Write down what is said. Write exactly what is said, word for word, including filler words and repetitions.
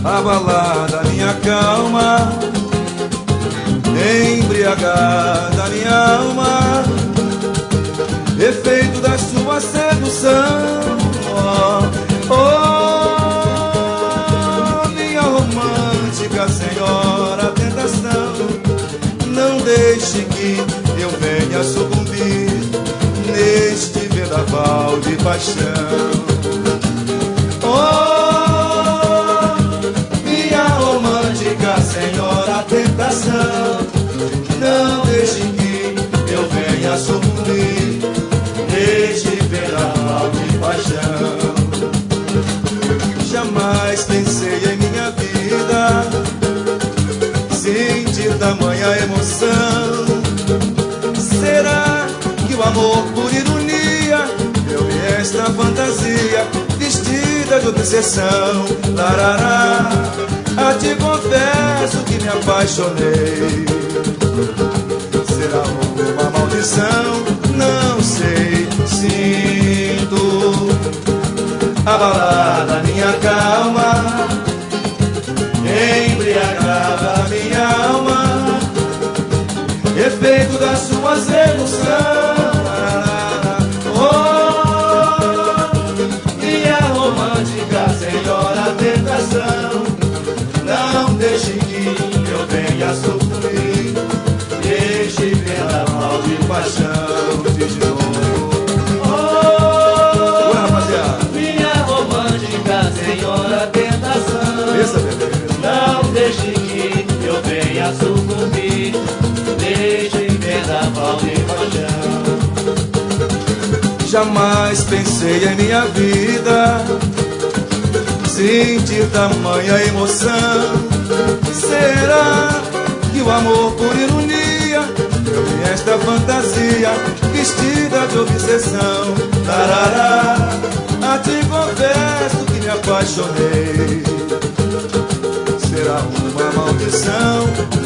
abalada minha calma, embriagada minha alma, efeito da sua sedução. Oh, oh, minha romântica senhora tentação, não deixe que eu venha sucumbir neste vendaval de paixão. Oh, minha romântica senhora tentação, não deixe que eu venha sucumbir neste vendaval de paixão. Jamais pensei em minha vida sentir tamanha emoção. Será que o amor por ironia deu-me esta fantasia vestida de obsessão? Larará, a te confesso que me apaixonei. Será uma maldição? Não sei, sinto abalada minha calma, embriagada minha alma, efeito da sua sedução. Oh, minha romântica senhora tentação, não deixe que eu venha sofrer este vendaval de paixão. Diz de novo. Oh, ué, rapaziada. Minha romântica senhora tentação, essa beleza, não deixe que eu venha sucumbir neste vendaval de paixão. Jamais pensei em minha vida sentir tamanha emoção. Será que o amor por ironia deu-me esta fantasia vestida de obsessão? Tarará, a te confesso que me apaixonei. Será uma maldição?